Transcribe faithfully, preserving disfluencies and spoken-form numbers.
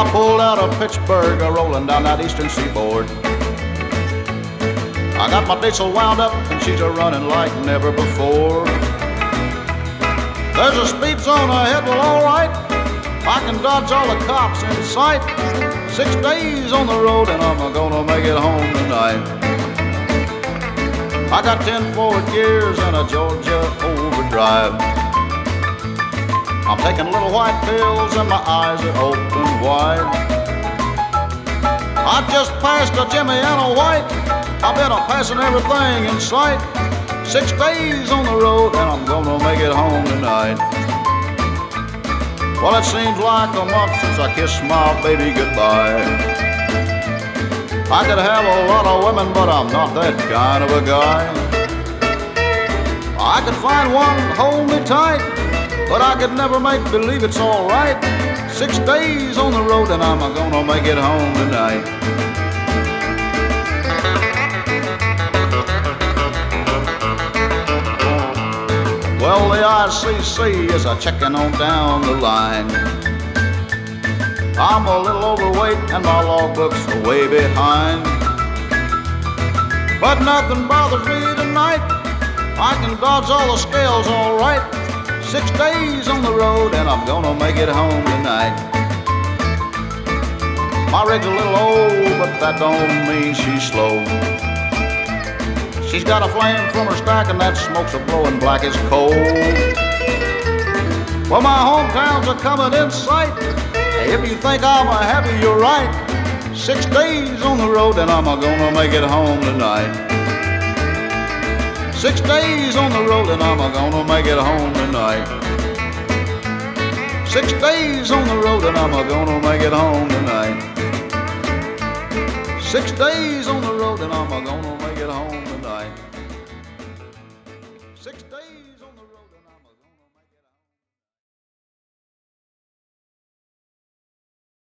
I pulled out of Pittsburgh, a rolling down that eastern seaboard. I got my diesel wound up and she's a running like never before. There's a speed zone ahead, well alright, I can dodge all the cops in sight. Six days on the road and I'm gonna make it home tonight. I got ten forward gears and a Georgia overdrive. I'm taking little white pills and my eyes are open wide. I just passed a Jimmy and a White. I've been passing everything in sight. Six days on the road and I'm gonna make it home tonight. Well, it seems like a month since I kissed my baby goodbye. I could have a lot of women, but I'm not that kind of a guy. I could find one to hold me tight, but I could never make believe it's all right. Six days on the road and I'm gonna make it home tonight. Well, the I C C is a checking on down the line. I'm a little overweight and my logbook's way behind. But nothing bothers me tonight. I can dodge all the scales all right. Six days on the road and I'm gonna make it home tonight. My rig's a little old, but that don't mean she's slow. She's got a flame from her stack and that smoke's a blowing black as coal. Well, my hometowns are coming in sight. Hey, if you think I'm a happy, you're right. Six days on the road and I'm gonna make it home tonight. Six days on the road and I'm gonna make it home tonight. Six days on the road and I'm gonna make it home tonight. Six days on the road and I'm gonna make it home tonight.